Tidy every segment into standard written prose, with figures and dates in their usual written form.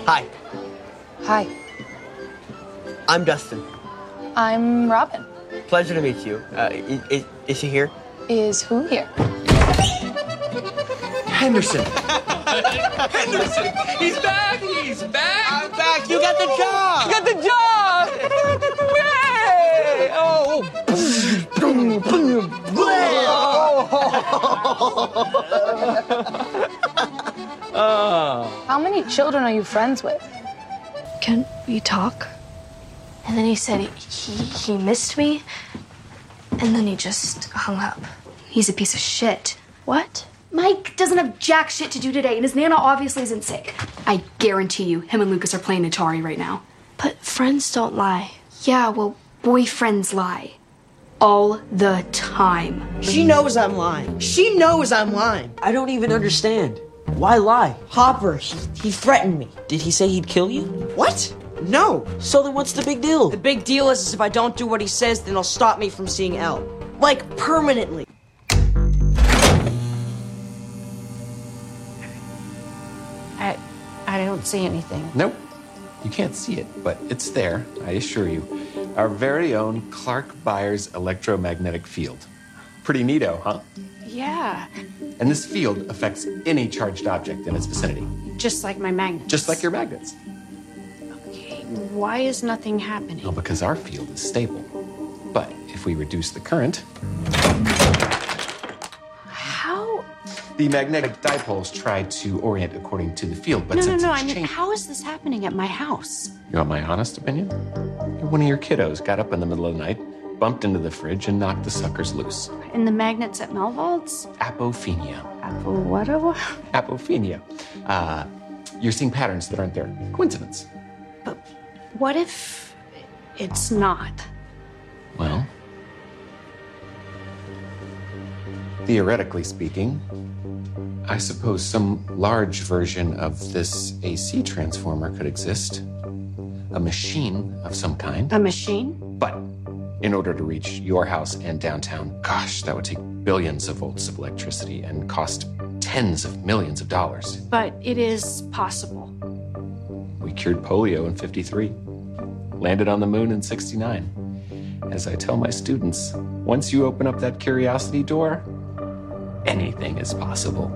Hi. Hi. I'm Dustin. I'm Robin. Pleasure to meet you. Is she here? Is who here? Henderson. Henderson! He's back! He's back! I'm back. You got the job. You got the job! Yay! Oh! How many children are you friends with? Can we talk? And then he said he missed me, and then he just hung up. He's a piece of shit. What? Mike doesn't have jack shit to do today, and his Nana obviously isn't sick. I guarantee you, him and Lucas are playing Atari right now. But friends don't lie. Yeah, well, boyfriends lie. All the time. She knows I'm lying. She knows I'm lying. I don't even understand. Why lie? Hopper, he threatened me. Did he say he'd kill you? What? No. So then what's the big deal? The big deal is if I don't do what he says, then he'll stop me from seeing Elle. Like, permanently. I don't see anything. Nope. You can't see it, but it's there, I assure you. Our very own Clark Byers electromagnetic field. Pretty neato, huh? Yeah, And this field affects any charged object in its vicinity. just like my magnet. Just like your magnets. Okay, why is nothing happening? Well, because our field is stable. But if we reduce the current, How? the magnetic dipoles try to orient according to the field, but No, since I it's mean, changed- how is this happening at my house? You want my honest opinion? One of your kiddos got up in the middle of the night, bumped into the fridge, and knocked the suckers loose. And the magnets at Melvald's? Apophenia. What? Apophenia. You're seeing patterns that aren't there. Coincidence. But what if it's not? Well, theoretically speaking, I suppose some large version of this AC transformer could exist. A machine of some kind. A machine? But in order to reach your house and downtown, gosh, that would take billions of volts of electricity and cost tens of millions of dollars. But it is possible. We cured polio in 53, landed on the moon in 69. As I tell my students, once you open up that curiosity door, anything is possible.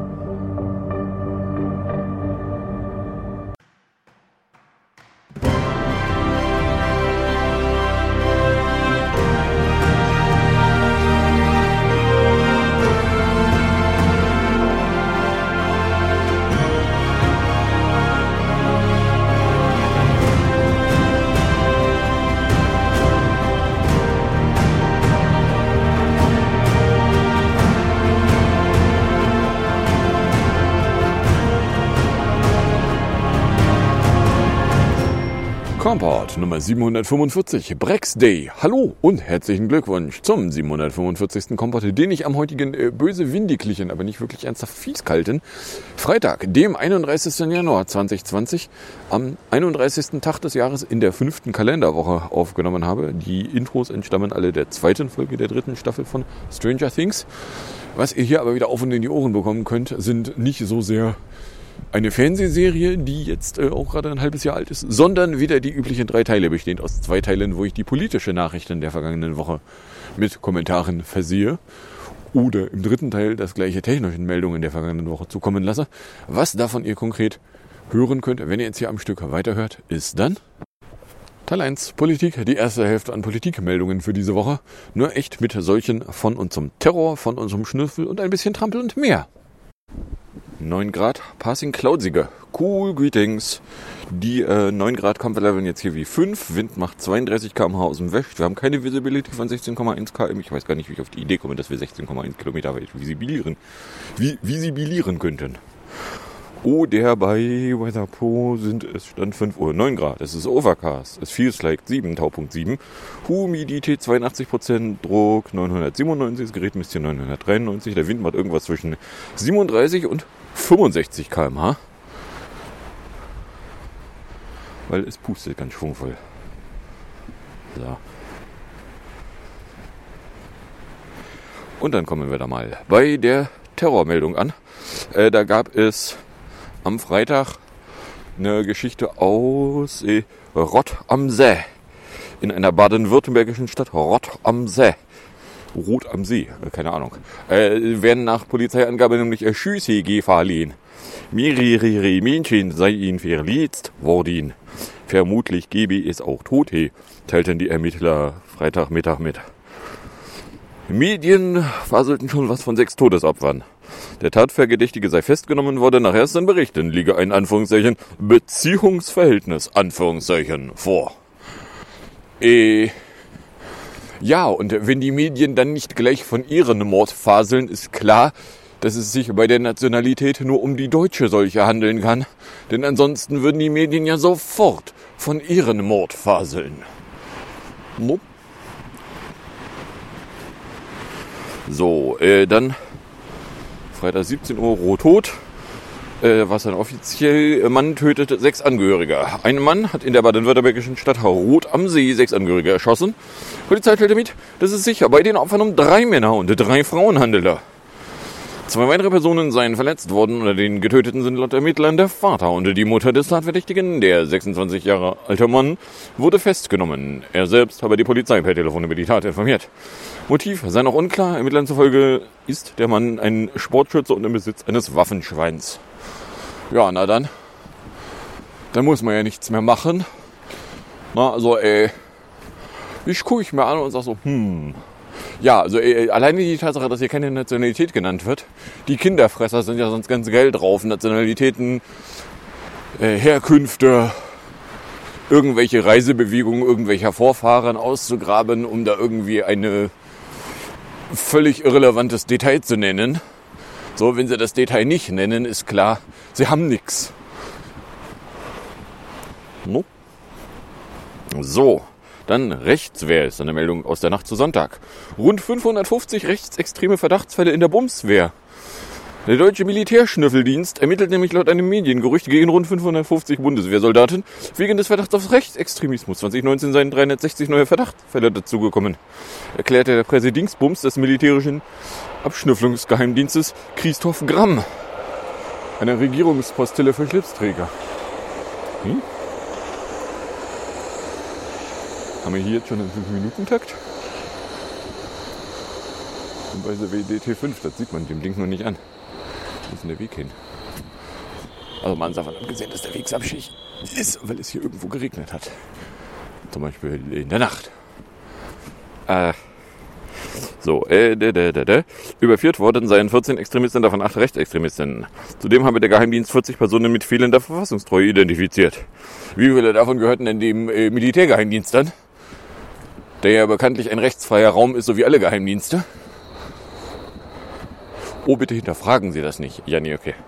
Kompott Nummer 745, Brex Day. Hallo und herzlichen Glückwunsch zum 745. Kompott, den ich am heutigen böse windiglichen, aber nicht wirklich ernsthaft fieskalten Freitag, dem 31. Januar 2020, am 31. Tag des Jahres in der 5. Kalenderwoche aufgenommen habe. Die Intros entstammen alle der 2. Folge der 3. Staffel von Stranger Things. Was ihr hier aber wieder auf und in die Ohren bekommen könnt, sind nicht so sehr eine Fernsehserie, die jetzt auch gerade ein halbes Jahr alt ist, sondern wieder die üblichen 3 Teile, bestehend aus 2 Teilen, wo ich die politische Nachrichten der vergangenen Woche mit Kommentaren versehe oder im 3. Teil das gleiche technischen Meldungen der vergangenen Woche zukommen lasse. Was davon ihr konkret hören könnt, wenn ihr jetzt hier am Stück weiterhört, ist dann Teil 1, Politik, die erste Hälfte an Politikmeldungen für diese Woche. Nur echt mit solchen von und zum Terror, von und zum Schnüffel und ein bisschen Trampel und mehr. 9 Grad, passing cloudsige. Cool, greetings. Die 9 Grad Kampfleveln jetzt hier wie 5. Wind macht 32 km/h aus dem West. Wir haben keine Visibility von 16,1 km. Ich weiß gar nicht, wie ich auf die Idee komme, dass wir 16,1 Kilometer weit visibilieren könnten. Oder bei Weather Pro sind es Stand 5 Uhr 9 Grad. Es ist Overcast. Es feels like 7, Taupunkt 7. Humidität 82%, Druck 997, das Gerät misst hier 993. Der Wind macht irgendwas zwischen 37 und 65 km/h. Weil es pustet ganz schwungvoll. So. Und dann kommen wir da mal bei der Terrormeldung an. Da gab es am Freitag Eine Geschichte aus Rott am See. In einer baden-württembergischen Stadt Rott am See. Rot am See, keine Ahnung. Werden nach Polizeiangabe nämlich Schüsse gefallen. Mehrere Mädchen seien verletzt worden. Vermutlich gebe es auch Tote, teilten die Ermittler Freitagmittag mit. Medien faselten schon was von 6 Todesopfern. Der Tatverdächtige sei festgenommen worden, nach ersten Berichten liege ein Anführungszeichen Beziehungsverhältnis Anführungszeichen vor. Ja, und wenn die Medien dann nicht gleich von ihren Mord faseln, ist klar, dass es sich bei der Nationalität nur um die deutsche Seuche handeln kann. Denn ansonsten würden die Medien ja sofort von ihren Mord faseln. No? So, dann Freitag 17 Uhr Rot-Tot. Was dann offiziell, Mann tötet 6 Angehörige. Ein Mann hat in der baden-württembergischen Stadt Rot am See 6 Angehörige erschossen. Polizei teilte mit, dass es sich bei den Opfern um 3 Männer und 3 Frauen handelte. 2 weitere Personen seien verletzt worden. Unter den Getöteten sind laut Ermittlern der Vater und die Mutter des Tatverdächtigen. Der 26 Jahre alte Mann wurde festgenommen. Er selbst habe die Polizei per Telefon über die Tat informiert. Motiv sei noch unklar. Ermittlern zufolge ist der Mann ein Sportschütze und im Besitz eines Waffenschweins. Ja, na dann. Dann muss man ja nichts mehr machen. Na, also, ich gucke ich mir an und sag so, Ja, also alleine die Tatsache, dass hier keine Nationalität genannt wird. Die Kinderfresser sind ja sonst ganz geil drauf. Nationalitäten, Herkünfte, irgendwelche Reisebewegungen irgendwelcher Vorfahren auszugraben, um da irgendwie ein völlig irrelevantes Detail zu nennen. So, wenn sie das Detail nicht nennen, ist klar, sie haben nichts. No. So, dann Rechtswehr ist eine Meldung aus der Nacht zu Sonntag. Rund 550 rechtsextreme Verdachtsfälle in der Bundeswehr. Der deutsche Militärschnüffeldienst ermittelt nämlich laut einem Mediengerücht gegen rund 550 Bundeswehrsoldaten wegen des Verdachts auf Rechtsextremismus. 2019 seien 360 neue Verdachtsfälle dazugekommen, erklärte der Präsidingsbums des militärischen Abschnüffelungsgeheimdienstes Christoph Gramm, einer Regierungspostille für Schlipsträger. Haben wir hier jetzt schon einen 5-Minuten-Takt? Und bei der WDT5, das sieht man dem Ding noch nicht an. Wo ist denn der Weg hin? Also man hat davon abgesehen, dass der Weg abschicht ist, weil es hier irgendwo geregnet hat. Zum Beispiel in der Nacht. Überführt worden seien 14 Extremisten, davon 8 Rechtsextremisten. Zudem habe der Geheimdienst 40 Personen mit fehlender Verfassungstreue identifiziert. Wie viele davon gehörten denn dem Militärgeheimdienst an? Der ja bekanntlich ein rechtsfreier Raum ist, so wie alle Geheimdienste. Oh, bitte hinterfragen Sie das nicht. Ja, nee, okay.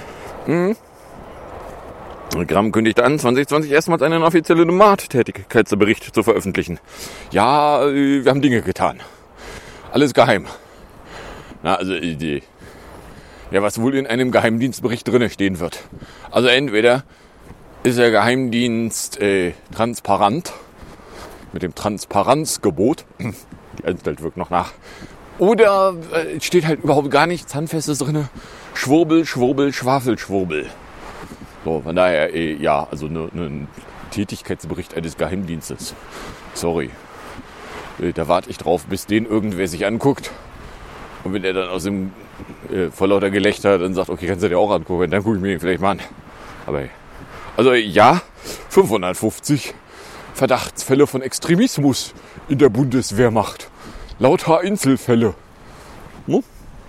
Gramm kündigte an, 2020 erstmals einen offiziellen Nomatätigkeitsbericht zu veröffentlichen. Ja, wir haben Dinge getan. Alles geheim. Na, also, ja, was wohl in einem Geheimdienstbericht drinne stehen wird. Also entweder ist der Geheimdienst transparent, mit dem Transparenzgebot, die Anstalt wirkt noch nach, oder steht halt überhaupt gar nichts Handfestes drin. Schwurbel, Schwurbel, Schwafel, Schwurbel. So, von daher, ja, also ein Tätigkeitsbericht eines Geheimdienstes. Sorry. Da warte ich drauf, bis den irgendwer sich anguckt. Und wenn er dann aus dem vor lauter Gelächter dann sagt, okay, kannst du dir auch angucken, dann gucke ich mir den vielleicht mal an. Aber, also ja, 550 Verdachtsfälle von Extremismus in der Bundeswehrmacht. Lauter Einzelfälle. No?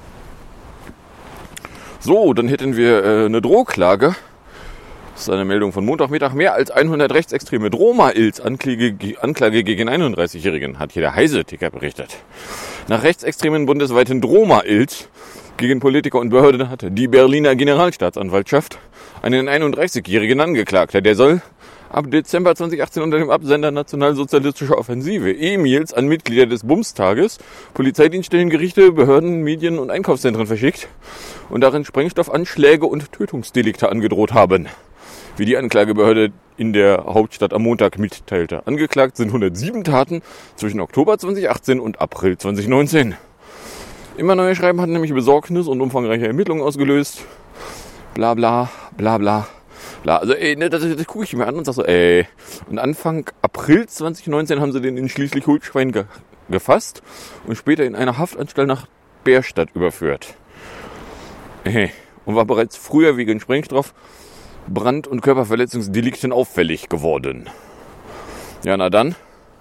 So, dann hätten wir eine Drohklage. Das ist eine Meldung von Montagmittag. Mehr als 100 rechtsextreme Drohmails Anklage gegen 31-Jährigen, hat hier der Heise-Ticker berichtet. Nach rechtsextremen bundesweiten Drohmails gegen Politiker und Behörden hat die Berliner Generalstaatsanwaltschaft einen 31-Jährigen angeklagt. Der soll ab Dezember 2018 unter dem Absender Nationalsozialistische Offensive E-Mails an Mitglieder des Bundestages, Polizeidienststellen, Gerichte, Behörden, Medien und Einkaufszentren verschickt und darin Sprengstoffanschläge und Tötungsdelikte angedroht haben, wie die Anklagebehörde in der Hauptstadt am Montag mitteilte. Angeklagt sind 107 Taten zwischen Oktober 2018 und April 2019. Immer neue Schreiben hatten nämlich Besorgnis und umfangreiche Ermittlungen ausgelöst. Bla bla, bla bla. Klar, also das gucke ich mir an und sag so, Und Anfang April 2019 haben sie den in Schleswig-Holstein gefasst und später in eine Haftanstalt nach Bärstadt überführt. Und war bereits früher wegen Sprengstoff, Brand- und Körperverletzungsdelikten auffällig geworden. Ja, na dann.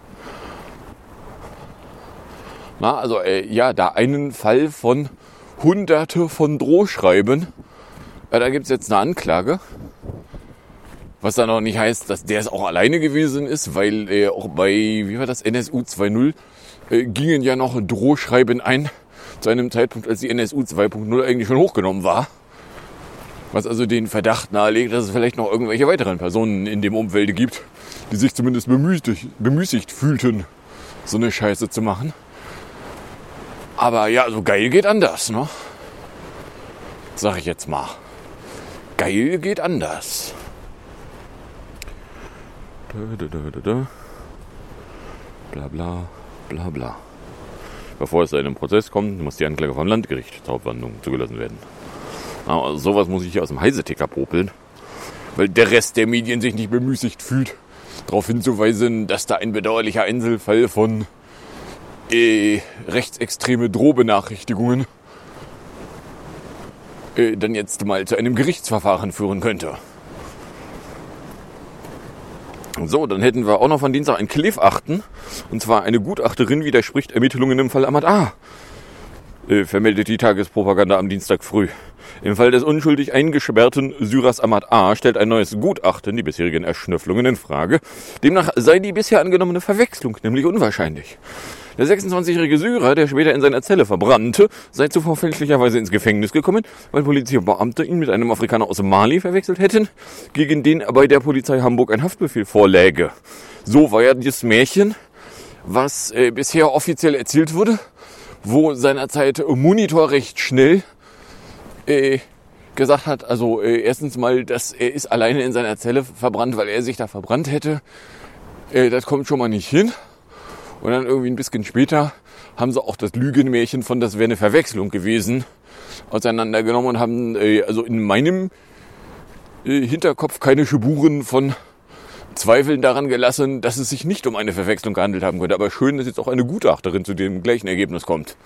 Da einen Fall von Hunderte von Drohschreiben. Da gibt's jetzt eine Anklage. Was dann noch nicht heißt, dass der es auch alleine gewesen ist, weil auch bei, NSU 2.0 gingen ja noch Drohschreiben ein zu einem Zeitpunkt, als die NSU 2.0 eigentlich schon hochgenommen war. Was also den Verdacht nahelegt, dass es vielleicht noch irgendwelche weiteren Personen in dem Umfeld gibt, die sich zumindest bemüßigt fühlten, so eine Scheiße zu machen. Aber ja, so geil geht anders, ne? Sag ich jetzt mal. Geil geht anders. Bla bla bla bla. Bevor es zu einem Prozess kommt, muss die Anklage vom Landgericht zur Hauptverhandlung zugelassen werden. Also sowas muss ich hier aus dem Heiseticker popeln, weil der Rest der Medien sich nicht bemüßigt fühlt, darauf hinzuweisen, dass da ein bedauerlicher Einzelfall von rechtsextreme Drohbenachrichtigungen dann jetzt mal zu einem Gerichtsverfahren führen könnte. So, dann hätten wir auch noch von Dienstag ein Kläfachten. Und zwar eine Gutachterin widerspricht Ermittlungen im Fall Ahmad A. Vermeldet die Tagespropaganda am Dienstag früh. Im Fall des unschuldig eingesperrten Syrers Ahmad A. stellt ein neues Gutachten die bisherigen Erschnüfflungen in Frage. Demnach sei die bisher angenommene Verwechslung nämlich unwahrscheinlich. Der 26-jährige Syrer, der später in seiner Zelle verbrannte, sei zuvor fälschlicherweise ins Gefängnis gekommen, weil Polizeibeamte ihn mit einem Afrikaner aus Mali verwechselt hätten, gegen den bei der Polizei Hamburg ein Haftbefehl vorläge. So war ja dieses Märchen, was bisher offiziell erzählt wurde, wo seinerzeit Monitor recht schnell gesagt hat, also erstens mal, dass er ist alleine in seiner Zelle verbrannt, weil er sich da verbrannt hätte. Das kommt schon mal nicht hin. Und dann irgendwie ein bisschen später haben sie auch das Lügenmärchen von, das wäre eine Verwechslung gewesen, auseinandergenommen und haben also in meinem Hinterkopf keine Spuren von Zweifeln daran gelassen, dass es sich nicht um eine Verwechslung gehandelt haben könnte. Aber schön, dass jetzt auch eine Gutachterin zu dem gleichen Ergebnis kommt.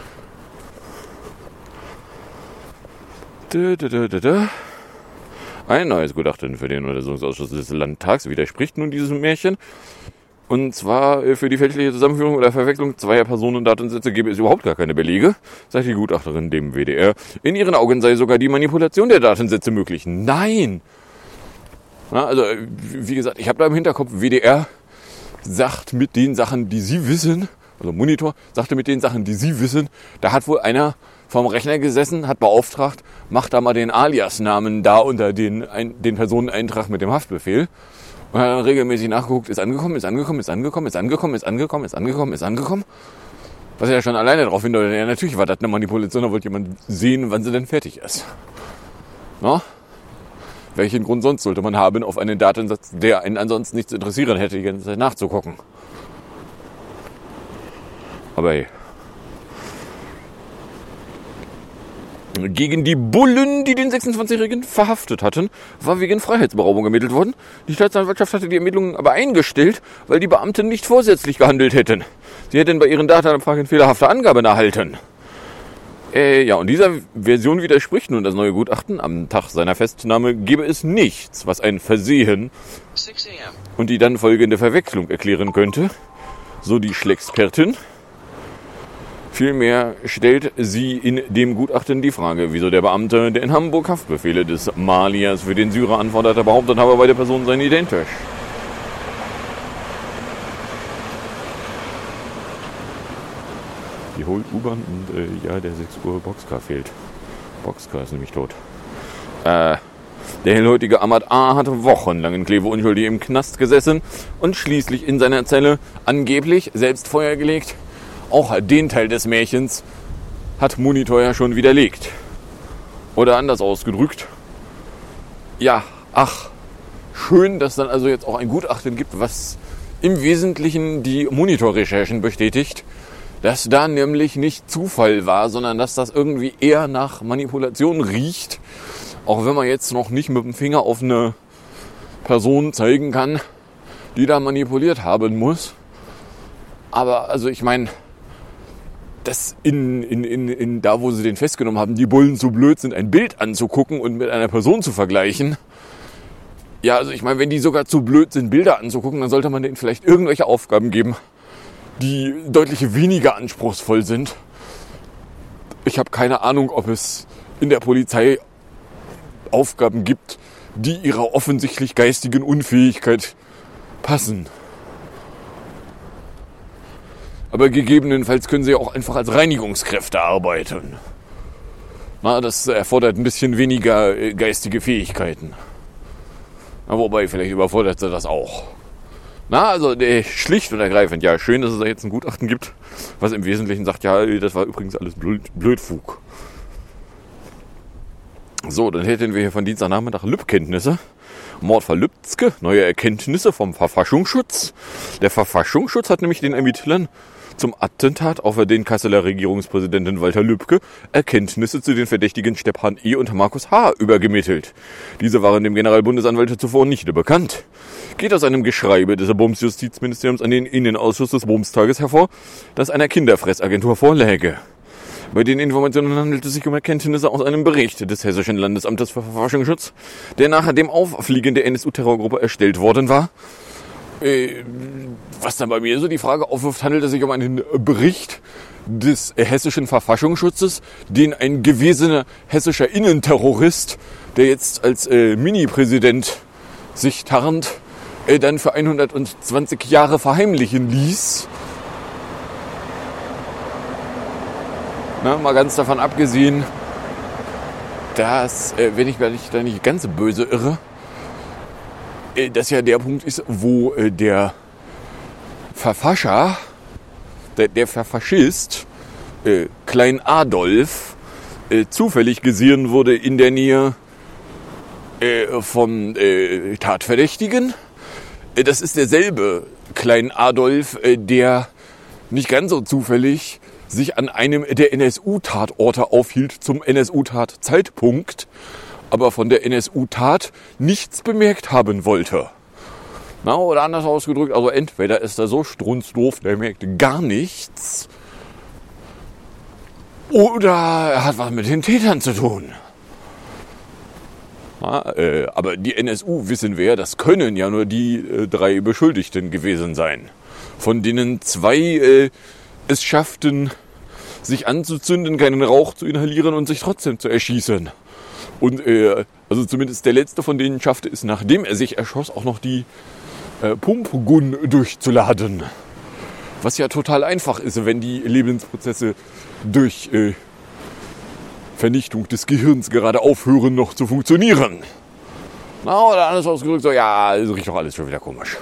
Ein neues Gutachten für den Untersuchungsausschuss des Landtags widerspricht nun diesem Märchen. Und zwar für die fälschliche Zusammenführung oder Verwechslung zweier Personendatensätze gäbe es überhaupt gar keine Belege, sagt die Gutachterin dem WDR. In ihren Augen sei sogar die Manipulation der Datensätze möglich. Nein! Na, also, wie gesagt, ich habe da im Hinterkopf, WDR sagt mit den Sachen, die sie wissen, also Monitor sagte mit den Sachen, die sie wissen, da hat wohl einer vom Rechner gesessen, hat beauftragt, macht da mal den Alias-Namen da unter den Personeneintrag mit dem Haftbefehl. Und hat dann regelmäßig nachgeguckt, ist angekommen. Was ja schon alleine darauf hindeutet, ja natürlich war das eine Manipulation, da wollte jemand sehen, wann sie denn fertig ist. Na? Welchen Grund sonst sollte man haben, auf einen Datensatz, der einen ansonsten nichts interessieren hätte, die ganze Zeit nachzugucken? Aber hey. Gegen die Bullen, die den 26-Jährigen verhaftet hatten, war wegen Freiheitsberaubung ermittelt worden. Die Staatsanwaltschaft hatte die Ermittlungen aber eingestellt, weil die Beamten nicht vorsätzlich gehandelt hätten. Sie hätten bei ihren Datenabfragen fehlerhafte Angaben erhalten. Und dieser Version widerspricht nun das neue Gutachten. Am Tag seiner Festnahme gebe es nichts, was ein Versehen und die dann folgende Verwechslung erklären könnte. So die Schlexpertin. Vielmehr stellt sie in dem Gutachten die Frage, wieso der Beamte, der in Hamburg Haftbefehle des Maliers für den Syrer anforderte, behauptet habe, beide Personen seien identisch. Die holt U-Bahn und der 6 Uhr Boxcar fehlt. Boxcar ist nämlich tot. Der hellhäutige Ahmad A. hatte wochenlang in Kleve unschuldig im Knast gesessen und schließlich in seiner Zelle angeblich selbst Feuer gelegt. Auch den Teil des Märchens hat Monitor ja schon widerlegt. Oder anders ausgedrückt. Ja, schön, dass dann also jetzt auch ein Gutachten gibt, was im Wesentlichen die Monitor-Recherchen bestätigt, dass da nämlich nicht Zufall war, sondern dass das irgendwie eher nach Manipulation riecht. Auch wenn man jetzt noch nicht mit dem Finger auf eine Person zeigen kann, die da manipuliert haben muss. Aber also ich meine, dass in da, wo sie den festgenommen haben, die Bullen so blöd sind, ein Bild anzugucken und mit einer Person zu vergleichen. Ja, also ich meine, wenn die sogar zu blöd sind, Bilder anzugucken, dann sollte man denen vielleicht irgendwelche Aufgaben geben, die deutlich weniger anspruchsvoll sind. Ich habe keine Ahnung, ob es in der Polizei Aufgaben gibt, die ihrer offensichtlich geistigen Unfähigkeit passen. Aber gegebenenfalls können sie auch einfach als Reinigungskräfte arbeiten. Na, das erfordert ein bisschen weniger geistige Fähigkeiten. Na, wobei, vielleicht überfordert sie das auch. Na, also schlicht und ergreifend, ja, schön, dass es da jetzt ein Gutachten gibt, was im Wesentlichen sagt, ja, das war übrigens alles Blödfug. So, dann hätten wir hier von Dienstagnachmittag Lübkenntnisse. Mordfall Lübzke, neue Erkenntnisse vom Verfassungsschutz. Der Verfassungsschutz hat nämlich den Ermittlern zum Attentat auf den Kasseler Regierungspräsidenten Walter Lübcke Erkenntnisse zu den Verdächtigen Stephan E. und Markus H. übergemittelt. Diese waren dem Generalbundesanwalt zuvor nicht bekannt. Geht aus einem Geschreibe des Bundesjustizministeriums an den Innenausschuss des Bundestages hervor, das einer Kinderfressagentur vorläge. Bei den Informationen handelt es sich um Erkenntnisse aus einem Bericht des Hessischen Landesamtes für Verfassungsschutz, der nach dem Auffliegen der NSU-Terrorgruppe erstellt worden war. Was dann bei mir so die Frage aufwirft, handelt es sich um einen Bericht des hessischen Verfassungsschutzes, den ein gewesener hessischer Innenterrorist, der jetzt als Mini-Präsident sich tarnt, dann für 120 Jahre verheimlichen ließ. Na, mal ganz davon abgesehen, dass, wenn ich mich da nicht ganz böse irre, das ja der Punkt ist, wo der Verfascher, der Verfaschist, Klein Adolf, zufällig gesehen wurde in der Nähe vom Tatverdächtigen. Das ist derselbe Klein Adolf, der nicht ganz so zufällig sich an einem der NSU-Tatorte aufhielt zum NSU-Tatzeitpunkt, aber von der NSU-Tat nichts bemerkt haben wollte. Na, oder anders ausgedrückt, also entweder ist er so strunzdoof, der merkt gar nichts, oder er hat was mit den Tätern zu tun. Na, aber die NSU, wissen wir, das können ja nur die 3 Beschuldigten gewesen sein, von denen 2 es schafften, sich anzuzünden, keinen Rauch zu inhalieren und sich trotzdem zu erschießen. Und also zumindest der letzte von denen schaffte es, nachdem er sich erschoss, auch noch die Pumpgun durchzuladen. Was ja total einfach ist, wenn die Lebensprozesse durch Vernichtung des Gehirns gerade aufhören noch zu funktionieren. Na, oder anders ausgedrückt, so, ja, das riecht doch alles schon wieder komisch.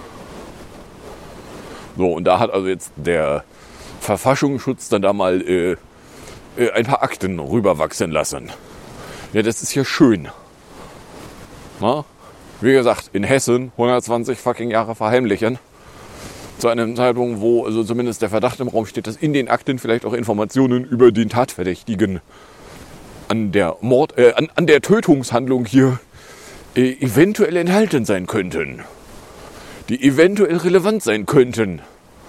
So, und da hat also jetzt der Verfassungsschutz dann da mal ein paar Akten rüberwachsen lassen. Ja, das ist ja schön. Na? Wie gesagt, in Hessen 120 fucking Jahre verheimlichen. Zu einem Zeitpunkt, wo also zumindest der Verdacht im Raum steht, dass in den Akten vielleicht auch Informationen über den Tatverdächtigen an der an der Tötungshandlung hier eventuell enthalten sein könnten. Die eventuell relevant sein könnten.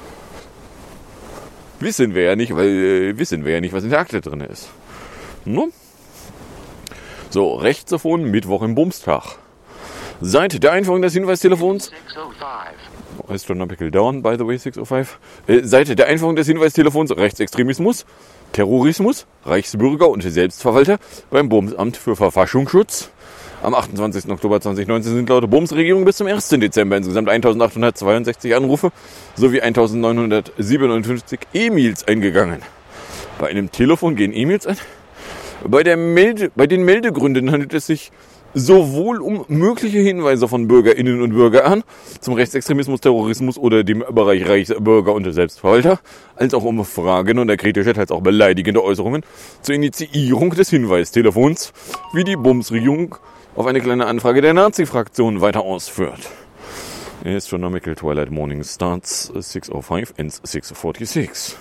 Wissen wir ja nicht, was in der Akte drin ist. No? So, Rechtstelefon, Mittwoch im Bumstag. Seit der Einführung des Hinweistelefons... Astronomical Dawn, by the way, 6:05. Seit der Einführung des Hinweistelefons Rechtsextremismus, Terrorismus, Reichsbürger und Selbstverwalter beim Bundesamt für Verfassungsschutz. Am 28. Oktober 2019 sind laut Bundesregierung bis zum 1. Dezember insgesamt 1862 Anrufe sowie 1957 E-Mails eingegangen. Bei einem Telefon gehen E-Mails ein. Bei den Meldegründen handelt es sich sowohl um mögliche Hinweise von Bürgerinnen und Bürgern zum Rechtsextremismus, Terrorismus oder dem Bereich Reichsbürger und Selbstverwalter, als auch um Fragen und kritische, teils auch beleidigende Äußerungen zur Initiierung des Hinweistelefons, wie die Bundesregierung auf eine kleine Anfrage der Nazi-Fraktion weiter ausführt. Astronomical Twilight Morning starts 6:05 ends 6:46.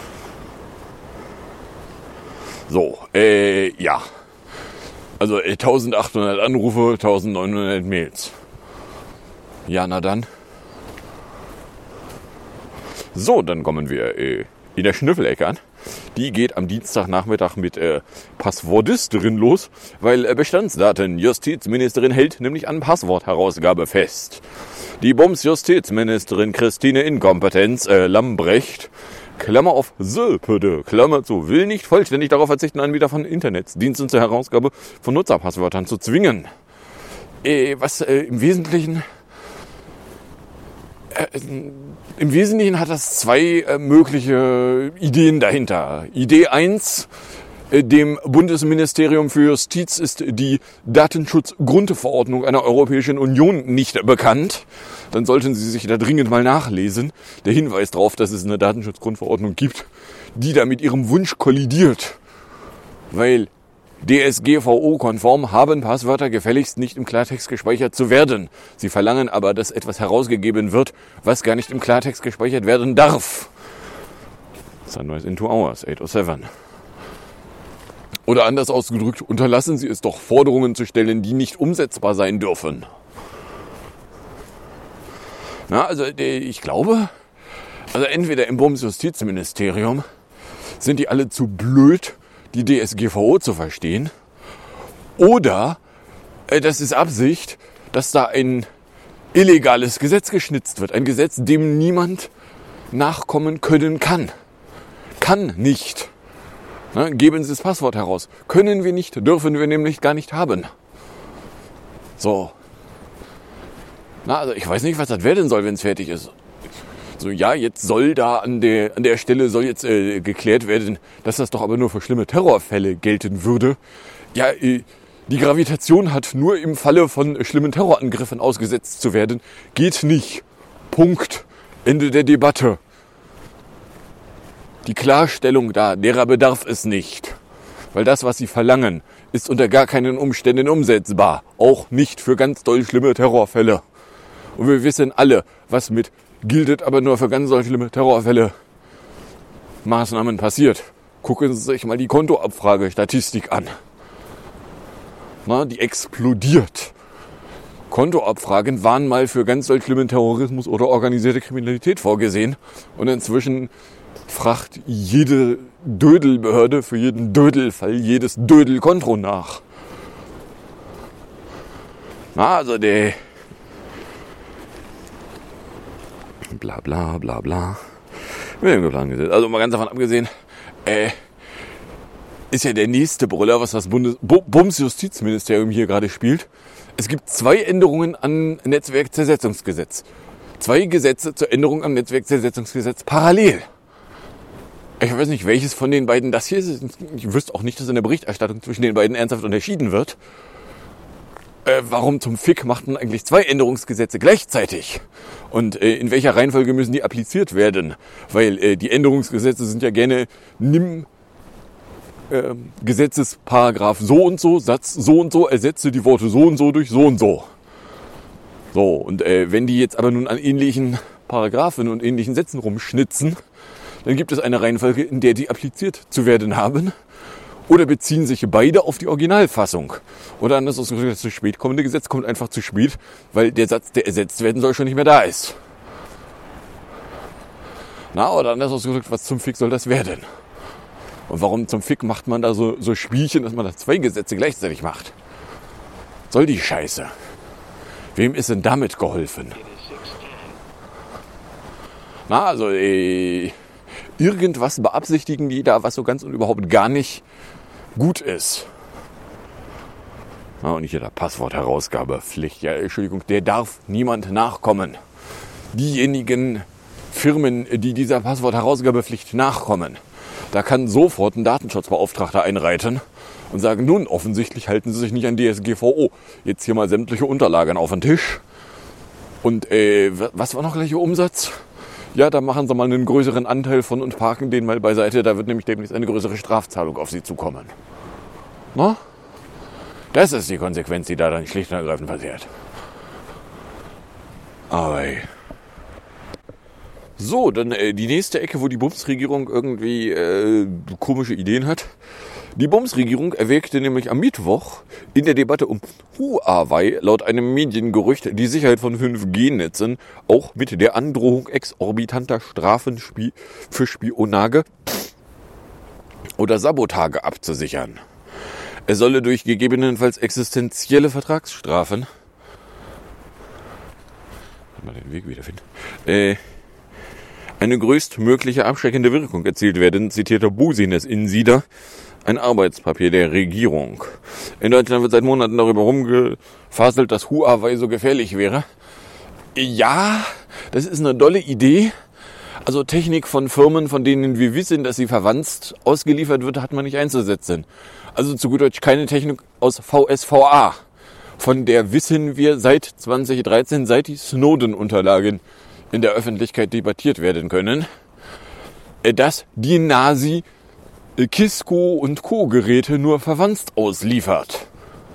So, ja. Also 1800 Anrufe, 1900 Mails. Ja, na dann. So, dann kommen wir in der Schnüffelecke an. Die geht am Dienstagnachmittag mit Passwortisterin los, weil Bestandsdaten Justizministerin hält nämlich an Passwortherausgabe fest. Die Bums-Justizministerin Christine Inkompetenz Lambrecht, Klammer auf Söpede, Klammer zu, will nicht vollständig darauf verzichten, Anbieter von Internetdiensten zur Herausgabe von Nutzerpasswörtern zu zwingen. Was im Wesentlichen hat das zwei mögliche Ideen dahinter. Idee 1, dem Bundesministerium für Justiz ist die Datenschutzgrundverordnung einer Europäischen Union nicht bekannt. Dann sollten Sie sich da dringend mal nachlesen. Der Hinweis darauf, dass es eine Datenschutzgrundverordnung gibt, die da mit Ihrem Wunsch kollidiert. Weil DSGVO-konform haben Passwörter gefälligst nicht im Klartext gespeichert zu werden. Sie verlangen aber, dass etwas herausgegeben wird, was gar nicht im Klartext gespeichert werden darf. Sunrise in 2 hours, 8:07. Oder anders ausgedrückt, unterlassen Sie es doch, Forderungen zu stellen, die nicht umsetzbar sein dürfen. Na, also ich glaube, entweder im Bundesjustizministerium sind die alle zu blöd, die DSGVO zu verstehen, oder das ist Absicht, dass da ein illegales Gesetz geschnitzt wird. Ein Gesetz, dem niemand nachkommen können kann. Kann nicht. Na, geben Sie das Passwort heraus. Können wir nicht, dürfen wir nämlich gar nicht haben. So. Na, also ich weiß nicht, was das werden soll, wenn es fertig ist. So, ja, jetzt soll da an der Stelle soll jetzt geklärt werden, dass das doch aber nur für schlimme Terrorfälle gelten würde. Ja, die Gravitation hat nur im Falle von schlimmen Terrorangriffen ausgesetzt zu werden. Geht nicht. Punkt. Ende der Debatte. Die Klarstellung da, derer bedarf es nicht. Weil das, was sie verlangen, ist unter gar keinen Umständen umsetzbar. Auch nicht für ganz doll schlimme Terrorfälle. Und wir wissen alle, was mit gilt aber nur für ganz doll schlimme Terrorfälle Maßnahmen passiert. Gucken Sie sich mal die Kontoabfrage-Statistik an. Na, die explodiert. Kontoabfragen waren mal für ganz doll schlimmen Terrorismus oder organisierte Kriminalität vorgesehen. Und inzwischen fragt jede Dödelbehörde für jeden Dödelfall jedes Dödelkonto nach. Na, also bla bla bla bla. Also mal ganz davon abgesehen, ist ja der nächste Brüller, was das Bundesjustizministerium hier gerade spielt. Es gibt 2 Änderungen am Netzwerkzersetzungsgesetz. 2 Gesetze zur Änderung am Netzwerkzersetzungsgesetz parallel. Ich weiß nicht, welches von den beiden das hier ist. Ich wüsste auch nicht, dass in der Berichterstattung zwischen den beiden ernsthaft unterschieden wird. Warum zum Fick macht man eigentlich 2 Änderungsgesetze gleichzeitig? Und in welcher Reihenfolge müssen die appliziert werden? Weil die Änderungsgesetze sind ja gerne, nimm Gesetzesparagraph so und so, Satz so und so, ersetze die Worte so und so durch so und so. So, und wenn die jetzt aber nun an ähnlichen Paragraphen und ähnlichen Sätzen rumschnitzen, dann gibt es eine Reihenfolge, in der die appliziert zu werden haben. Oder beziehen sich beide auf die Originalfassung. Oder anders ausgedrückt, das zu spät kommende Gesetz kommt einfach zu spät, weil der Satz, der ersetzt werden soll, schon nicht mehr da ist. Na, oder anders ausgedrückt, was zum Fick soll das werden? Und warum zum Fick macht man da so Spielchen, dass man da 2 Gesetze gleichzeitig macht? Soll die Scheiße? Wem ist denn damit geholfen? Na, also, irgendwas beabsichtigen die da, was so ganz und überhaupt gar nicht gut ist. Na, und hier der Passwortherausgabepflicht. Ja, Entschuldigung, der darf niemand nachkommen. Diejenigen Firmen, die dieser Passwortherausgabepflicht nachkommen, da kann sofort ein Datenschutzbeauftragter einreiten und sagen, nun, offensichtlich halten Sie sich nicht an DSGVO. Jetzt hier mal sämtliche Unterlagen auf den Tisch. Und was war noch gleich Ihr Umsatz? Ja, da machen Sie mal einen größeren Anteil von und parken den mal beiseite. Da wird nämlich demnächst eine größere Strafzahlung auf Sie zukommen. Na? Das ist die Konsequenz, die da dann schlicht und ergreifend passiert. Aber so, dann die nächste Ecke, wo die Bundesregierung irgendwie komische Ideen hat, Die Bundesregierung erwägte nämlich am Mittwoch in der Debatte um Huawei laut einem Mediengerücht die Sicherheit von 5G-Netzen auch mit der Androhung exorbitanter Strafen für Spionage oder Sabotage abzusichern. Es solle durch gegebenenfalls existenzielle Vertragsstrafen mal den Weg wiederfinden, eine größtmögliche abschreckende Wirkung erzielt werden, zitierte Business Insider, ein Arbeitspapier der Regierung. In Deutschland wird seit Monaten darüber rumgefaselt, dass Huawei so gefährlich wäre. Ja, das ist eine dolle Idee. Also Technik von Firmen, von denen wir wissen, dass sie verwandt ausgeliefert wird, hat man nicht einzusetzen. Also zu gut Deutsch keine Technik aus VSVA. Von der wissen wir seit 2013, seit die Snowden-Unterlagen in der Öffentlichkeit debattiert werden können, dass die Nasi Kisco und Co-Geräte nur verwandt ausliefert.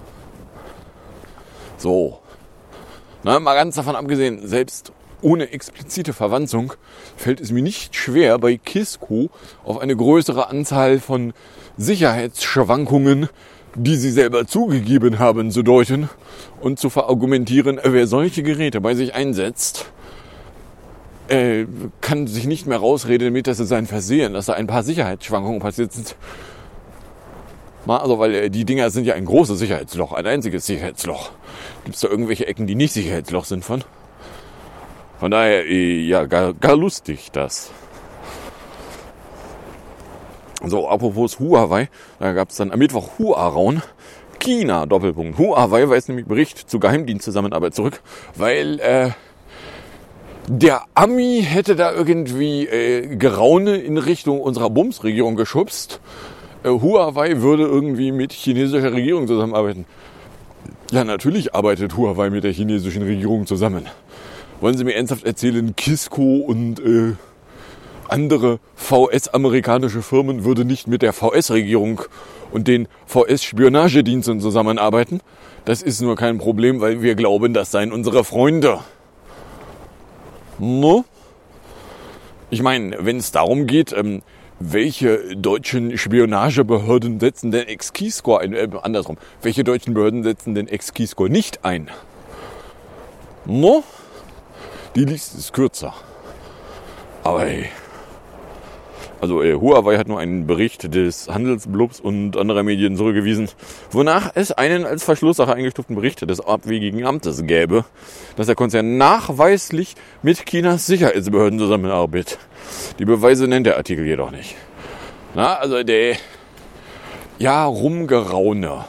So. Na, mal ganz davon abgesehen, selbst ohne explizite Verwanzung fällt es mir nicht schwer, bei Kisco auf eine größere Anzahl von Sicherheitsschwankungen, die sie selber zugegeben haben, zu deuten und zu verargumentieren, wer solche Geräte bei sich einsetzt, kann sich nicht mehr rausreden damit, dass es ein Versehen, dass da ein paar Sicherheitsschwankungen passiert sind. Also, weil die Dinger sind ja ein großes Sicherheitsloch, ein einziges Sicherheitsloch. Gibt es da irgendwelche Ecken, die nicht Sicherheitsloch sind von? Von daher, ja, gar lustig das. So, apropos Huawei, da gab es dann am Mittwoch Huaraun. China, Doppelpunkt. Huawei weist nämlich Bericht zu Geheimdienstzusammenarbeit zurück, weil der Ami hätte da irgendwie Geraune in Richtung unserer Bundesregierung geschubst. Huawei würde irgendwie mit chinesischer Regierung zusammenarbeiten. Ja, natürlich arbeitet Huawei mit der chinesischen Regierung zusammen. Wollen Sie mir ernsthaft erzählen, Kisco und andere VS-amerikanische Firmen würde nicht mit der VS-Regierung und den VS-Spionagediensten zusammenarbeiten? Das ist nur kein Problem, weil wir glauben, das seien unsere Freunde. No? Ich meine, wenn es darum geht, welche deutschen Spionagebehörden setzen denn Ex-Keyscore ein? Andersrum, welche deutschen Behörden setzen denn Ex-Keyscore nicht ein? No? Die Liste ist kürzer. Aber hey. Also Huawei hat nur einen Bericht des Handelsblubs und anderer Medien zurückgewiesen, wonach es einen als Verschlusssache eingestuften Bericht des Abwägigen Amtes gäbe, dass der Konzern nachweislich mit Chinas Sicherheitsbehörden zusammenarbeitet. Die Beweise nennt der Artikel jedoch nicht. Na, also Rumgeraune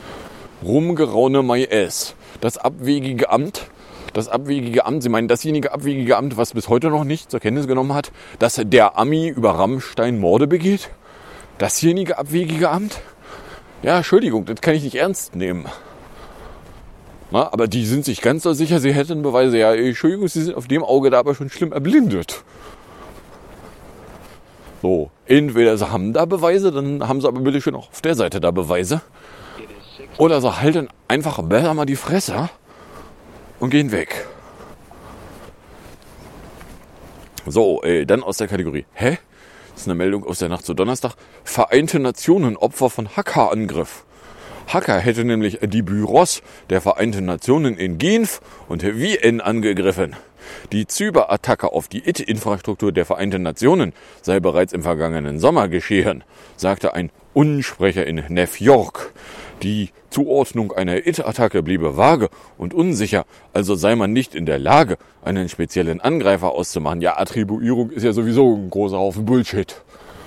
my ass. Das Abwägige Amt, Sie meinen dasjenige Abwägige Amt, was bis heute noch nicht zur Kenntnis genommen hat, dass der Ami über Rammstein Morde begeht? Dasjenige Abwägige Amt? Ja, Entschuldigung, das kann ich nicht ernst nehmen. Na, aber die sind sich ganz so sicher, sie hätten Beweise. Ja, Entschuldigung, sie sind auf dem Auge da aber schon schlimm erblindet. So, entweder sie haben da Beweise, dann haben sie aber bitte schön auch auf der Seite da Beweise. Oder sie halten einfach besser mal die Fresse und gehen weg. So, dann aus der Kategorie. Das ist eine Meldung aus der Nacht zu Donnerstag. Vereinte Nationen Opfer von Hackerangriff. Hacker hätte nämlich die Büros der Vereinten Nationen in Genf und Wien angegriffen. Die Cyberattacke auf die IT-Infrastruktur der Vereinten Nationen sei bereits im vergangenen Sommer geschehen, sagte ein Unsprecher in New York. Die Zuordnung einer IT-Attacke bliebe vage und unsicher, also sei man nicht in der Lage, einen speziellen Angreifer auszumachen. Ja, Attribuierung ist ja sowieso ein großer Haufen Bullshit.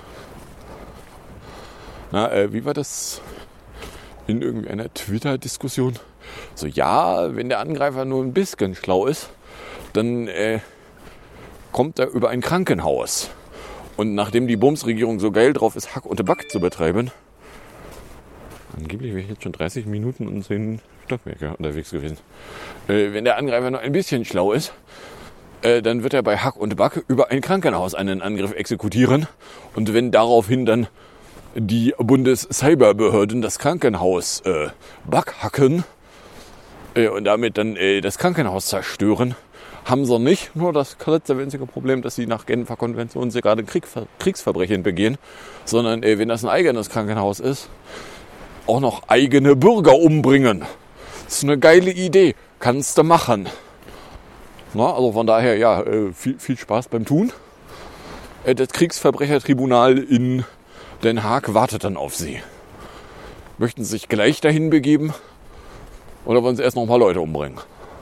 Na, wie war das in irgendeiner Twitter-Diskussion? So, ja, wenn der Angreifer nur ein bisschen schlau ist, dann kommt er über ein Krankenhaus. Und nachdem die Bundesregierung so geil drauf ist, Hack und Back zu betreiben, angeblich wäre ich jetzt schon 30 Minuten und 10 Stockwerke unterwegs gewesen. Wenn der Angreifer nur ein bisschen schlau ist, dann wird er bei Hack und Back über ein Krankenhaus einen Angriff exekutieren. Und wenn daraufhin dann die Bundescyberbehörden das Krankenhaus backhacken, und damit dann das Krankenhaus zerstören. Haben sie nicht. Nur das letzte winzige Problem, dass sie nach Genfer Konvention sie gerade Kriegsverbrechen begehen, sondern wenn das ein eigenes Krankenhaus ist, auch noch eigene Bürger umbringen. Das ist eine geile Idee. Kannst du machen. Na, also von daher, ja, viel Spaß beim Tun. Das Kriegsverbrechertribunal in Den Haag wartet dann auf Sie. Möchten Sie sich gleich dahin begeben oder wollen Sie erst noch ein paar Leute umbringen?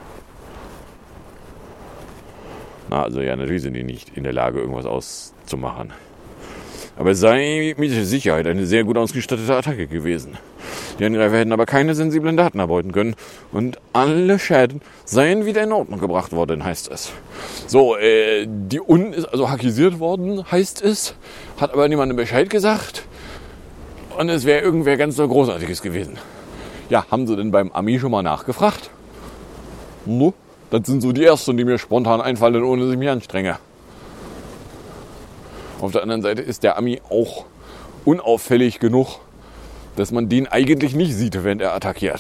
Na, also ja, natürlich sind die nicht in der Lage, irgendwas auszumachen. Aber es sei mit Sicherheit eine sehr gut ausgestattete Attacke gewesen. Die Angreifer hätten aber keine sensiblen Daten erbeuten können und alle Schäden seien wieder in Ordnung gebracht worden, heißt es. So, die UN ist also hackisiert worden, heißt es, hat aber niemandem Bescheid gesagt und es wäre irgendwer ganz so Großartiges gewesen. Ja, haben sie denn beim Ami schon mal nachgefragt? No, das sind so die Ersten, die mir spontan einfallen, ohne dass ich mich anstrenge. Auf der anderen Seite ist der Ami auch unauffällig genug, dass man den eigentlich nicht sieht, wenn er attackiert.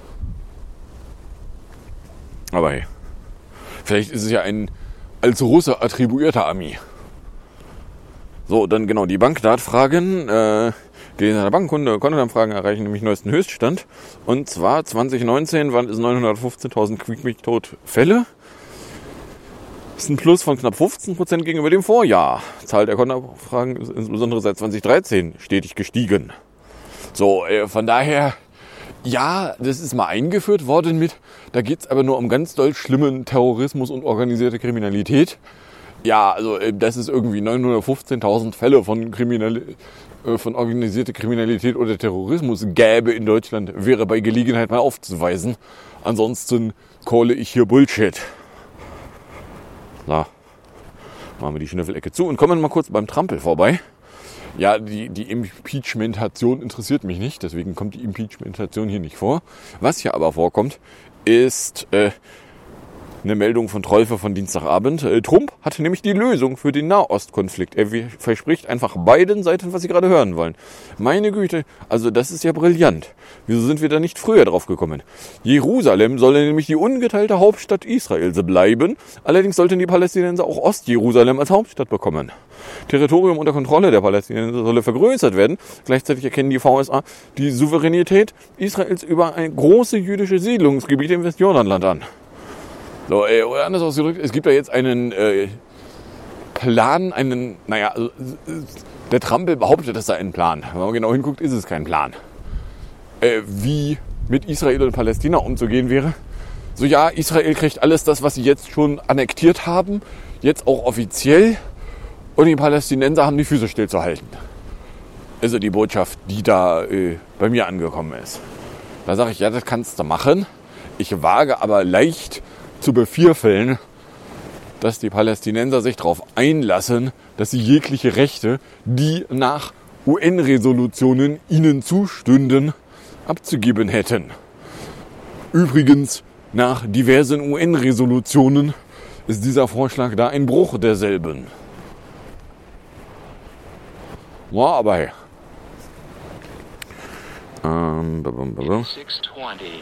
Aber hey, vielleicht ist es ja ein als Russe attribuierter Ami. So, dann genau die Bankdatfragen. Gelesener Bankkunde, Kontoanfragen erreichen nämlich neuesten Höchststand. Und zwar 2019 waren es 915.000 Quickme-Tod-Fälle. Das ist ein Plus von knapp 15% gegenüber dem Vorjahr. Zahl der Kontoanfragen ist insbesondere seit 2013 stetig gestiegen. So, von daher, ja, das ist mal eingeführt worden mit, da geht es aber nur um ganz doll schlimmen Terrorismus und organisierte Kriminalität. Ja, also dass es irgendwie 915.000 Fälle von organisierter Kriminalität oder Terrorismus gäbe in Deutschland, wäre bei Gelegenheit mal aufzuweisen. Ansonsten call ich hier Bullshit. Na, machen wir die Schnüffelecke zu und kommen mal kurz beim Trampel vorbei. Ja, die Impeachmentation interessiert mich nicht, deswegen kommt die Impeachmentation hier nicht vor. Was hier aber vorkommt, ist eine Meldung von Trolfe von Dienstagabend. Trump hatte nämlich die Lösung für den Nahostkonflikt. Er verspricht einfach beiden Seiten, was sie gerade hören wollen. Meine Güte, also das ist ja brillant. Wieso sind wir da nicht früher drauf gekommen? Jerusalem soll nämlich die ungeteilte Hauptstadt Israels bleiben. Allerdings sollten die Palästinenser auch Ostjerusalem als Hauptstadt bekommen. Territorium unter Kontrolle der Palästinenser solle vergrößert werden. Gleichzeitig erkennen die VSA die Souveränität Israels über ein große jüdische Siedlungsgebiet im Westjordanland an. So, oder anders ausgedrückt, es gibt da jetzt einen Plan, der Trampel behauptet, es sei ein Plan. Wenn man genau hinguckt, ist es kein Plan. Wie mit Israel und Palästina umzugehen wäre. So, ja, Israel kriegt alles das, was sie jetzt schon annektiert haben, jetzt auch offiziell. Und die Palästinenser haben die Füße stillzuhalten. Also die Botschaft, die da bei mir angekommen ist. Da sage ich, ja, das kannst du machen. Ich wage aber leicht zu befürfeln, dass die Palästinenser sich darauf einlassen, dass sie jegliche Rechte, die nach UN-Resolutionen ihnen zustünden, abzugeben hätten. Übrigens, nach diversen UN-Resolutionen ist dieser Vorschlag da ein Bruch derselben. Ja, aber hey. 620.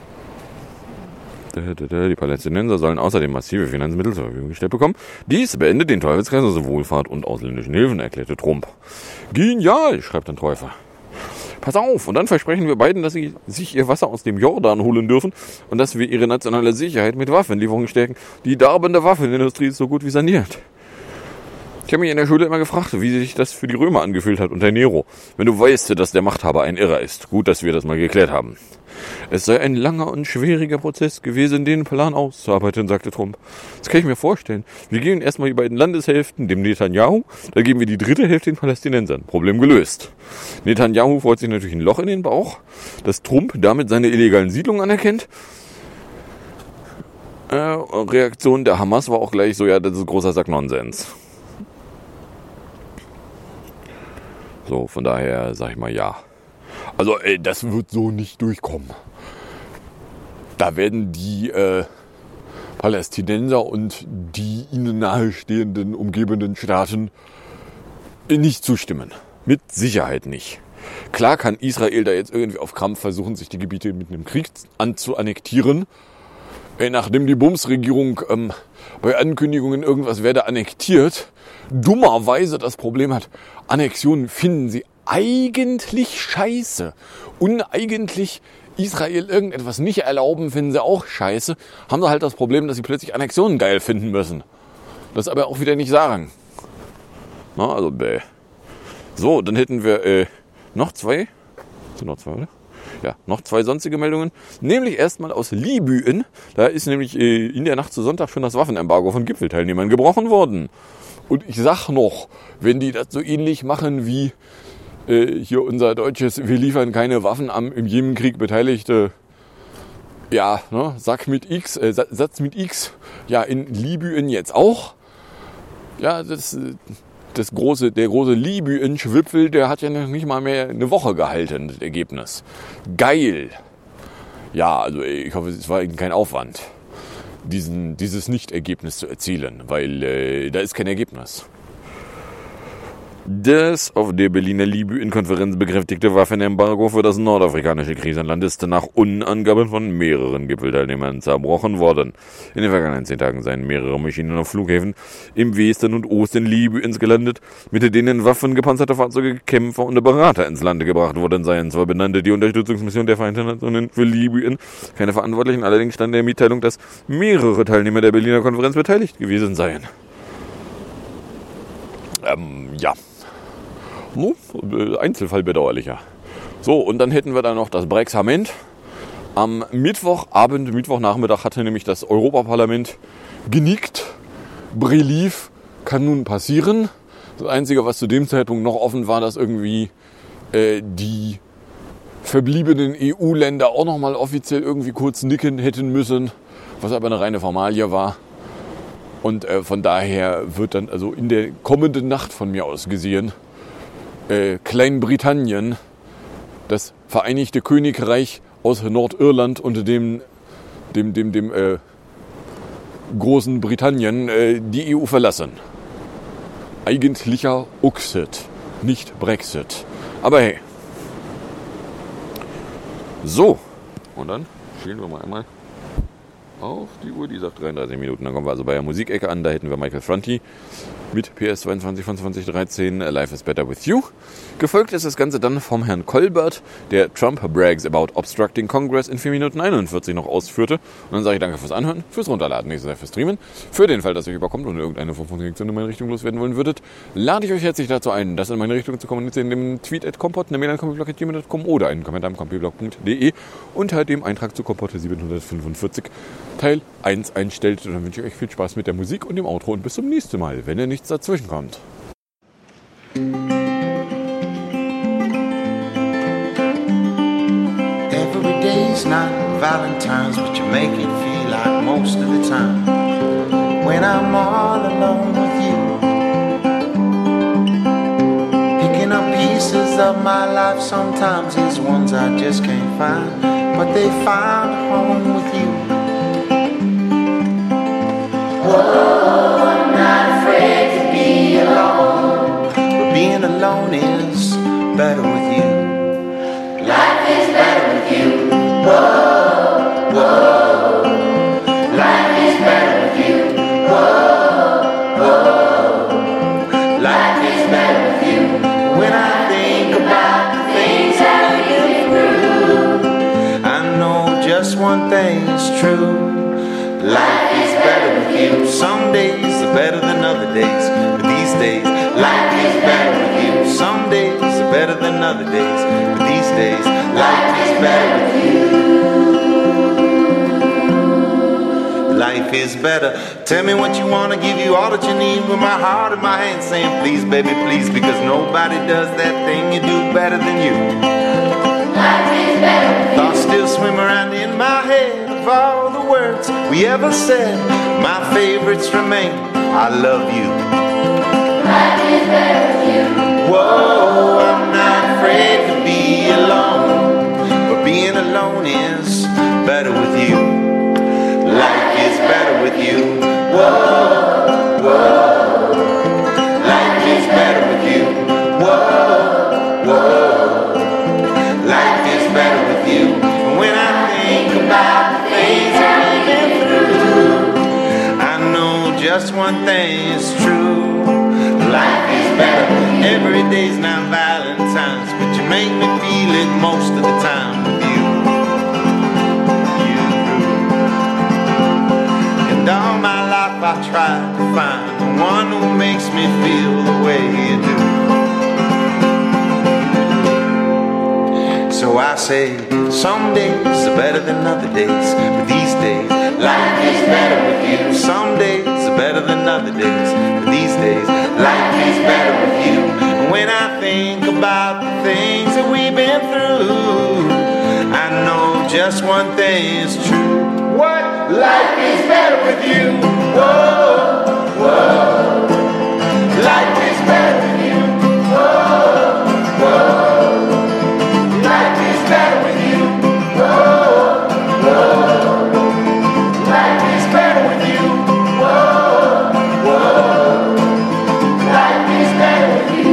Die Palästinenser sollen außerdem massive Finanzmittel zur Verfügung gestellt bekommen. Dies beendet den Teufelskreis aus Wohlfahrt und ausländischen Hilfen, erklärte Trump. Genial, schreibt ein Täufer. Pass auf, und dann versprechen wir beiden, dass sie sich ihr Wasser aus dem Jordan holen dürfen und dass wir ihre nationale Sicherheit mit Waffenlieferungen stärken. Die darbende Waffenindustrie ist so gut wie saniert. Ich habe mich in der Schule immer gefragt, wie sich das für die Römer angefühlt hat unter Nero. Wenn du weißt, dass der Machthaber ein Irrer ist. Gut, dass wir das mal geklärt haben. Es sei ein langer und schwieriger Prozess gewesen, den Plan auszuarbeiten, sagte Trump. Das kann ich mir vorstellen. Wir geben erstmal die beiden Landeshälften dem Netanyahu, dann geben wir die dritte Hälfte den Palästinensern. Problem gelöst. Netanyahu freut sich natürlich ein Loch in den Bauch, dass Trump damit seine illegalen Siedlungen anerkennt. Reaktion der Hamas war auch gleich so, ja, das ist ein großer Sack Nonsens. So, von daher sag ich mal ja. Also, das wird so nicht durchkommen. Da werden die Palästinenser und die ihnen nahestehenden umgebenden Staaten nicht zustimmen. Mit Sicherheit nicht. Klar kann Israel da jetzt irgendwie auf Krampf versuchen, sich die Gebiete mit einem Krieg anzuannektieren. Nachdem die Bundesregierung bei Ankündigungen irgendwas werde annektiert, dummerweise das Problem hat, Annexionen finden sie eigentlich scheiße. Und eigentlich Israel irgendetwas nicht erlauben, finden sie auch scheiße. Haben sie halt das Problem, dass sie plötzlich Annexionen geil finden müssen. Das aber auch wieder nicht sagen. Na, also bäh. So, dann hätten wir noch zwei. Sind noch zwei, oder? Ja, noch zwei sonstige Meldungen. Nämlich erstmal aus Libyen. Da ist nämlich in der Nacht zu Sonntag schon das Waffenembargo von Gipfelteilnehmern gebrochen worden. Und ich sag noch, wenn die das so ähnlich machen wie hier unser deutsches, wir liefern keine Waffen am im Jemenkrieg beteiligte, ja, ne, Satz mit X, ja, in Libyen jetzt auch. Ja, der große Libyen-Schwipfel, der hat ja noch nicht mal mehr eine Woche gehalten, das Ergebnis. Geil. Ja, also ich hoffe, es war kein Aufwand, dieses Nicht-Ergebnis zu erzielen, weil da ist kein Ergebnis. Das auf der Berliner Libyen-Konferenz bekräftigte Waffenembargo für das nordafrikanische Krisenland ist nach Unangaben von mehreren Gipfelteilnehmern zerbrochen worden. In den vergangenen 10 Tagen seien mehrere Maschinen auf Flughäfen im Westen und Osten Libyens gelandet, mit denen Waffen, gepanzerte Fahrzeuge, Kämpfer und Berater ins Land gebracht worden seien. Zwar benannte die Unterstützungsmission der Vereinten Nationen für Libyen keine Verantwortlichen, allerdings stand in der Mitteilung, dass mehrere Teilnehmer der Berliner Konferenz beteiligt gewesen seien. Ja. Einzelfall bedauerlicher. So, und dann hätten wir dann noch das Brexament. Am Mittwochnachmittag hatte nämlich das Europaparlament genickt. Brief kann nun passieren. Das Einzige, was zu dem Zeitpunkt noch offen war, dass irgendwie die verbliebenen EU-Länder auch nochmal offiziell irgendwie kurz nicken hätten müssen, was aber eine reine Formalie war. Und von daher wird dann also in der kommenden Nacht von mir aus gesehen Kleinbritannien, das Vereinigte Königreich aus Nordirland und dem großen Britannien die EU verlassen. Eigentlicher Uxit, nicht Brexit. Aber hey. So, und dann schielen wir mal einmal auf die Uhr, die sagt 33 Minuten. Dann kommen wir also bei der Musikecke an. Da hätten wir Michael Franti mit PS22 von 2013, Life is Better With You. Gefolgt ist das Ganze dann vom Herrn Colbert, der Trump brags about obstructing Congress in 4 Minuten 41 noch ausführte. Und dann sage ich danke fürs Anhören, fürs Runterladen, nächstes Mal fürs Streamen. Für den Fall, dass ihr überkommt und irgendeine Form von Reaktion in meine Richtung loswerden wollen würdet, lade ich euch herzlich dazu ein, das in meine Richtung zu kommunizieren, in dem Tweet @kompott, eine Mail an kompott.gmail.com oder einen Kommentar am kompott.de unter dem Eintrag zu Kompott 745 Teil 1 einstellt. Und dann wünsche ich euch viel Spaß mit der Musik und dem Outro und bis zum nächsten Mal, wenn ihr nichts dazwischen kommt. Every day's not Valentine's, but you make it feel like most of the time. When I'm all alone with you, picking up pieces of my life sometimes is ones I just can't find, but they found a home with you. Whoa, I'm not afraid to be alone, but being alone is better with you. Life is better with you. Whoa, whoa. Life is better with you. Whoa, whoa. Life is better with you. When I think about the things that we've been through, I know just one thing is true. Life is better with you. Some days are better than other days, but these days, life is better with you. Some days are better than other days, but these days, life is better with you. Life is better. Tell me what you want, to give you all that you need with my heart in my hand, saying please, baby, please, because nobody does that thing you do better than you. Life is better with you. Thoughts still swim around in my head of all the words we ever said. My favorites remain, I love you. Life is better with you. Whoa, I'm not afraid to be alone, but being alone is better with you. Life is better with you. Whoa, whoa. Life is better with you. Whoa, whoa. just one thing is true. Life is better. Every day's not Valentine's, but you make me feel it most of the time with you. And all my life I tried to find the one who makes me feel the way you do. So I say, some days are better than other days, but these days, life is better with you. Some days are better than other days, but these days, life is better with you. And when I think about the things that we've been through, I know just one thing is true. What? Life is better with you. Whoa, whoa. Life is better with you. Whoa, whoa. Life is better with you. Whoa, whoa. Life is better with you. Whoa, whoa. Life is better with you.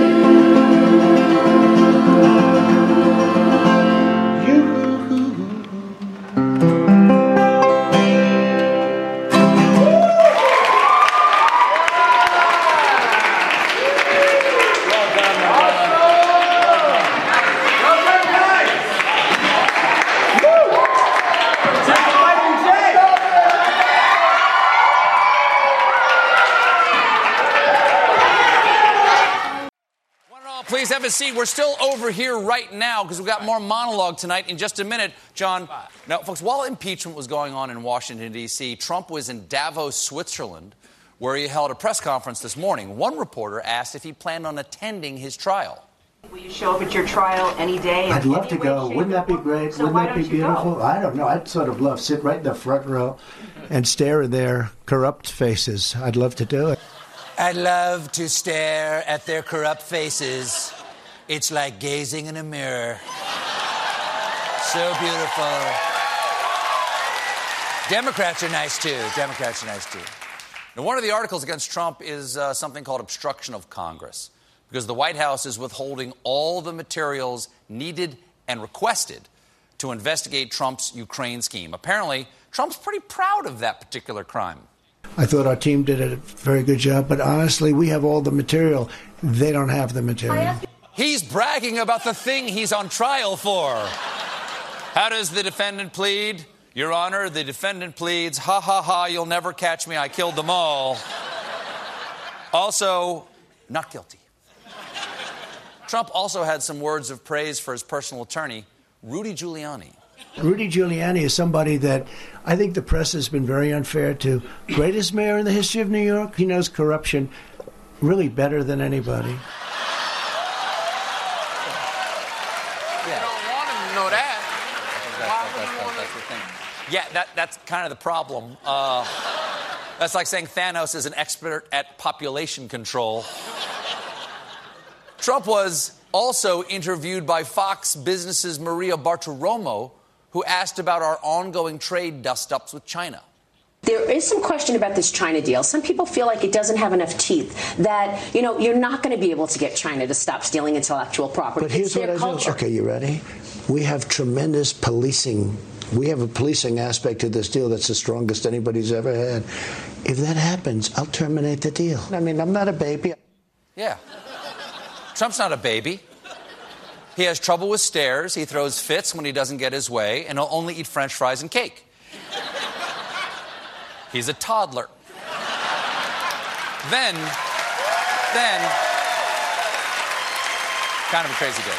Please have a seat. We're still over here right now because we've got more monologue tonight. In just a minute, John. Now, folks, while impeachment was going on in Washington, D.C., Trump was in Davos, Switzerland, where he held a press conference this morning. One reporter asked if he planned on attending his trial. Will you show up at your trial any day? I'd love to go. Wouldn't that be great? So Wouldn't that be beautiful? Go? I don't know. I'd sort of love to sit right in the front row and stare at their corrupt faces. I'd love to do it. I'd love to stare at their corrupt faces. It's like gazing in a mirror. So beautiful. Democrats are nice, too. Democrats are nice, too. Now, one of the articles against Trump is something called obstruction of Congress, because the White House is withholding all the materials needed and requested to investigate Trump's Ukraine scheme. Apparently, Trump's pretty proud of that particular crime. I thought our team did a very good job, but honestly, we have all the material. They don't have the material. He's bragging about the thing he's on trial for. How does the defendant plead? Your Honor, the defendant pleads, ha, ha, ha, you'll never catch me, I killed them all. Also, not guilty. Trump also had some words of praise for his personal attorney, Rudy Giuliani. Rudy Giuliani is somebody that I think the press has been very unfair to. Greatest mayor in the history of New York. He knows corruption really better than anybody. You don't want him to know that. That's the thing. Yeah, that's kind of the problem. That's like saying Thanos is an expert at population control. Trump was also interviewed by Fox Business's Maria Bartiromo, who asked about our ongoing trade dust-ups with China. There is some question about this China deal. Some people feel like it doesn't have enough teeth, that, you're not going to be able to get China to stop stealing intellectual property. But here's what I do. Okay, you ready? We have tremendous policing. We have a policing aspect to this deal that's the strongest anybody's ever had. If that happens, I'll terminate the deal. I mean, I'm not a baby. Yeah. Trump's not a baby. He has trouble with stairs. He throws fits when he doesn't get his way, and he'll only eat French fries and cake. He's a toddler. Then, kind of a crazy day.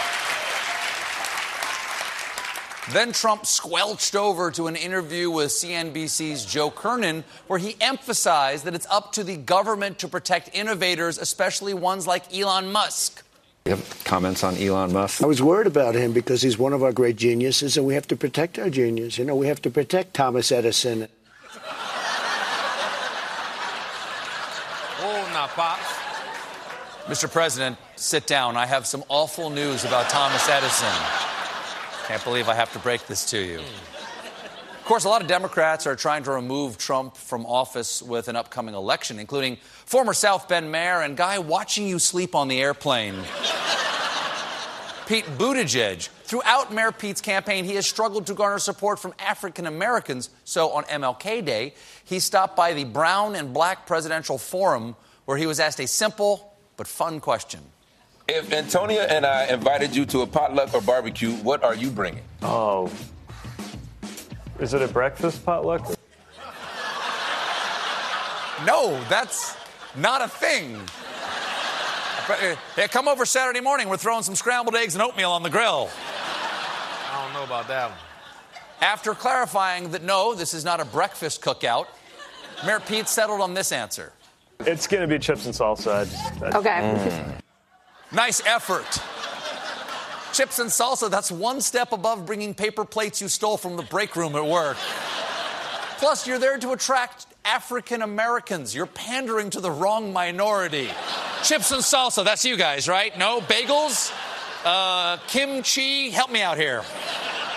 Then Trump squelched over to an interview with CNBC's Joe Kernan, where he emphasized that it's up to the government to protect innovators, especially ones like Elon Musk. You have comments on Elon Musk? I was worried about him because he's one of our great geniuses, and we have to protect our genius. We have to protect Thomas Edison. Oh, now, Pops. Mr. President, sit down. I have some awful news about Thomas Edison. Can't believe I have to break this to you. Of course, a lot of Democrats are trying to remove Trump from office with an upcoming election, including former South Bend mayor and guy watching you sleep on the airplane. Pete Buttigieg. Throughout Mayor Pete's campaign, he has struggled to garner support from African Americans. So on MLK Day, he stopped by the Brown and Black Presidential Forum, where he was asked a simple but fun question. If Antonia and I invited you to a potluck or barbecue, what are you bringing? Oh. Is it a breakfast potluck? No, that's not a thing. Yeah, come over Saturday morning. We're throwing some scrambled eggs and oatmeal on the grill. I don't know about that one. After clarifying that no, this is not a breakfast cookout, Mayor Pete settled on this answer. It's going to be chips and salsa. Okay. Nice effort. Chips and salsa, that's one step above bringing paper plates you stole from the break room at work. Plus, you're there to attract African Americans. You're pandering to the wrong minority. Chips and salsa, that's you guys, right? No? Bagels? Kimchi? Help me out here.